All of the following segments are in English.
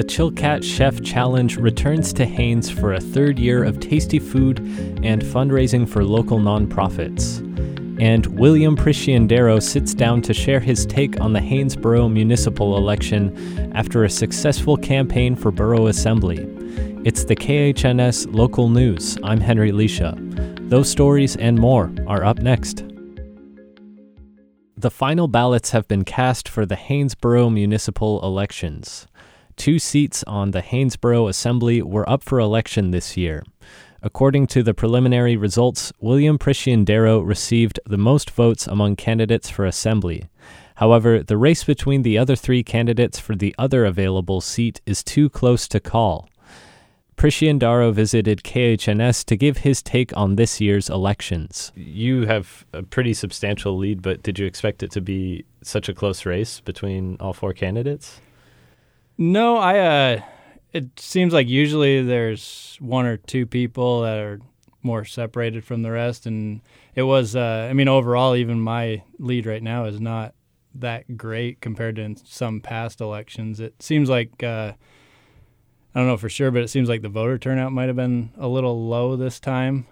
The Chilkat Chef Challenge returns to Haines for a third year of tasty food and fundraising for local nonprofits. And William Prisciandero sits down to share his take on the Haines Borough municipal election after a successful campaign for borough assembly. It's the KHNS Local News. I'm Henry Lisha. Those stories and more are up next. The final ballots have been cast for the Haines Borough municipal elections. 2 seats on the Haines Borough Assembly were up for election this year. According to the preliminary results, William Prisciandero received the most votes among candidates for Assembly. However, the race between the other 3 candidates for the other available seat is too close to call. Prisciandero visited KHNS to give his take on this year's elections. You have a pretty substantial lead, but did you expect it to be such a close race between all 4 candidates? No, it seems like usually there's 1 or 2 people that are more separated from the rest, and it was, overall, even my lead right now is not that great compared to some past elections. It seems like, I don't know for sure, but it seems like the voter turnout might have been a little low this time.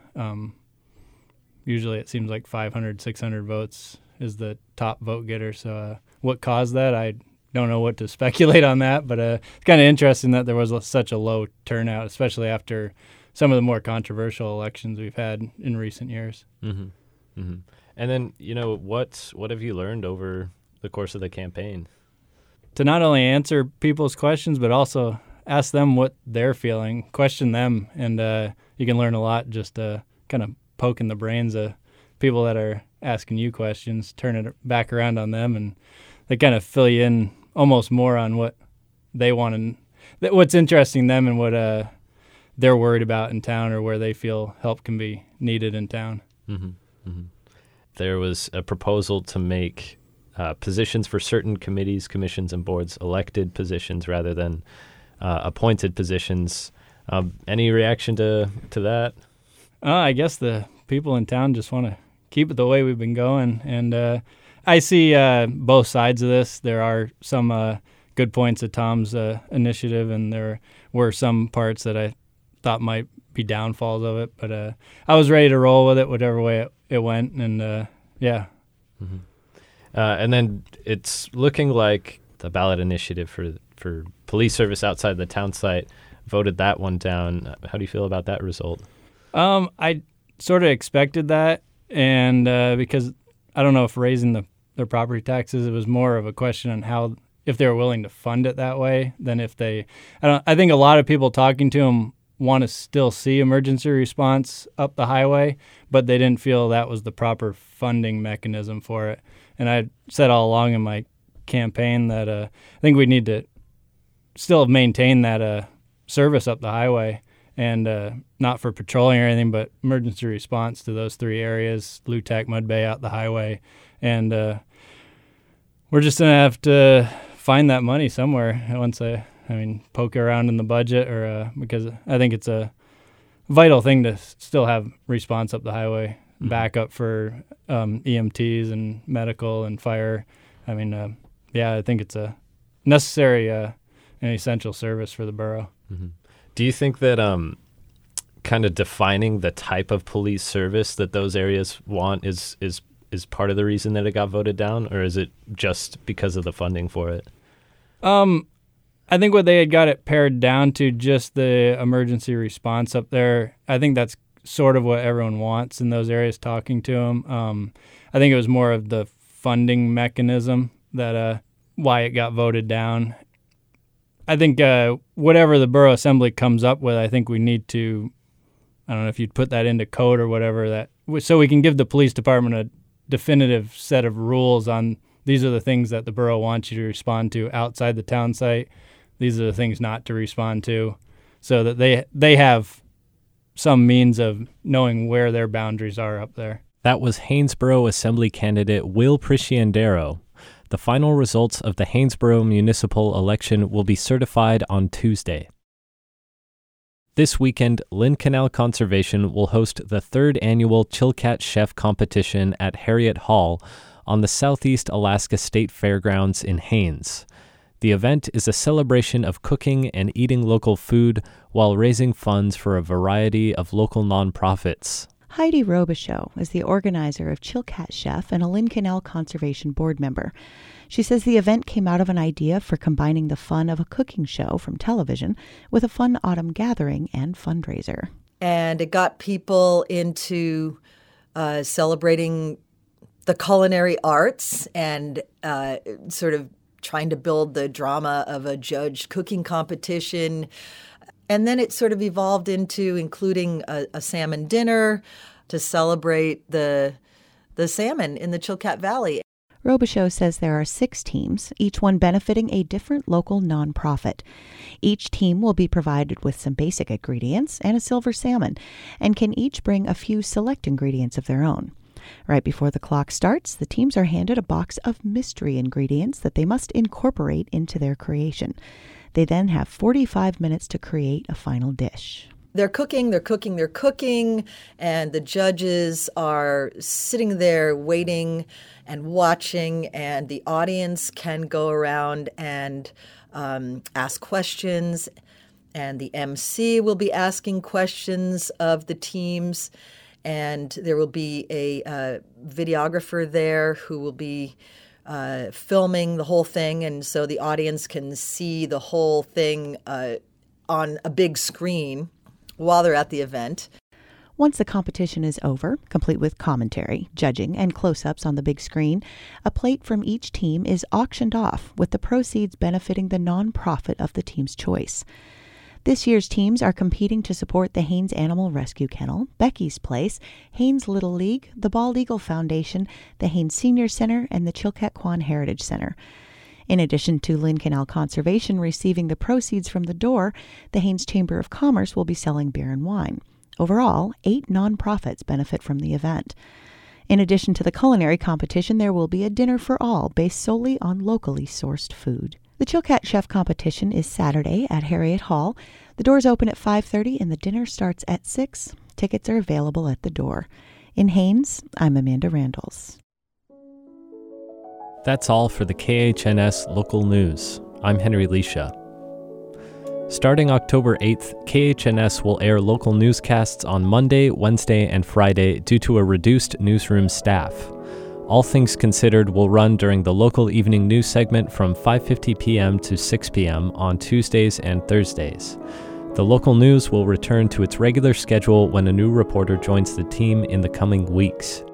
Usually it seems like 500, 600 votes is the top vote getter, so what caused that, I don't know what to speculate on that, but it's kind of interesting that there was such a low turnout, especially after some of the more controversial elections we've had in recent years. Mm-hmm. Mm-hmm. And then, what have you learned over the course of the campaign? To not only answer people's questions, but also ask them what they're feeling, question them, and you can learn a lot just kind of poking the brains of people that are asking you questions, turn it back around on them, and they kind of fill you in almost more on what they want and what's interesting them and what they're worried about in town or where they feel help can be needed in town. Mm-hmm. Mm-hmm. There was a proposal to make positions for certain committees, commissions, and boards elected positions rather than appointed positions. Any reaction to that? I guess the people in town just want to keep it the way we've been going, and I see both sides of this. There are some good points of Tom's initiative, and there were some parts that I thought might be downfalls of it. But I was ready to roll with it, whatever way it went, and yeah. Mm-hmm. And then it's looking like the ballot initiative for police service outside the town site voted that one down. How do you feel about that result? I sort of expected that, and because I don't know if raising their property taxes, it was more of a question on how, if they were willing to fund it that way than if they, I think a lot of people talking to them want to still see emergency response up the highway, but they didn't feel that was the proper funding mechanism for it. And I said all along in my campaign that I think we need to still maintain that service up the highway, and not for patrolling or anything, but emergency response to those 3 areas, Lutek, Mud Bay, out the highway. And we're just going to have to find that money somewhere once poke around in the budget, or because I think it's a vital thing to still have response up the highway, backup for EMTs and medical and fire. I think it's a necessary and essential service for the borough. Mm-hmm. Do you think that kind of defining the type of police service that those areas want is part of the reason that it got voted down, or is it just because of the funding for it? I think what they had got it pared down to just the emergency response up there. I think that's sort of what everyone wants in those areas talking to them. I think it was more of the funding mechanism that why it got voted down. I think whatever the borough assembly comes up with, I think we need to, I don't know if you'd put that into code or whatever, so we can give the police department a definitive set of rules on these are the things that the borough wants you to respond to outside the town site. These are the things not to respond to, so that they have some means of knowing where their boundaries are up there. That was Haines Borough Assembly candidate Will Prisciandero. The final results of the Haines Borough municipal election will be certified on Tuesday. This weekend, Lynn Canal Conservation will host the 3rd annual Chilkat Chef competition at Harriet Hall on the Southeast Alaska State Fairgrounds in Haines. The event is a celebration of cooking and eating local food while raising funds for a variety of local nonprofits. Heidi Robichaux is the organizer of Chilkat Chef and a Lynn Canal Conservation Board member. She says the event came out of an idea for combining the fun of a cooking show from television with a fun autumn gathering and fundraiser. And it got people into celebrating the culinary arts and sort of trying to build the drama of a judged cooking competition. And then it sort of evolved into including a salmon dinner to celebrate the salmon in the Chilkat Valley. Robichaux says there are 6 teams, each one benefiting a different local nonprofit. Each team will be provided with some basic ingredients and a silver salmon, and can each bring a few select ingredients of their own. Right before the clock starts, the teams are handed a box of mystery ingredients that they must incorporate into their creation. They then have 45 minutes to create a final dish. They're cooking, and the judges are sitting there waiting and watching, and the audience can go around and ask questions, and the MC will be asking questions of the teams, and there will be a videographer there who will be filming the whole thing, and so the audience can see the whole thing on a big screen while they're at the event. Once the competition is over, complete with commentary, judging, and close-ups on the big screen, a plate from each team is auctioned off, with the proceeds benefiting the nonprofit of the team's choice. This year's teams are competing to support the Haines Animal Rescue Kennel, Becky's Place, Haines Little League, the Bald Eagle Foundation, the Haines Senior Center, and the Chilkat Kwan Heritage Center. In addition to Lynn Canal Conservation receiving the proceeds from the door, the Haines Chamber of Commerce will be selling beer and wine. Overall, 8 nonprofits benefit from the event. In addition to the culinary competition, there will be a dinner for all based solely on locally sourced food. The Chilkat Chef competition is Saturday at Harriet Hall. The doors open at 5:30 and the dinner starts at 6. Tickets are available at the door. In Haines, I'm Amanda Randalls. That's all for the KHNS Local News. I'm Henry Leisha. Starting October 8th, KHNS will air local newscasts on Monday, Wednesday, and Friday due to a reduced newsroom staff. All Things Considered will run during the local evening news segment from 5:50 p.m. to 6 p.m. on Tuesdays and Thursdays. The local news will return to its regular schedule when a new reporter joins the team in the coming weeks.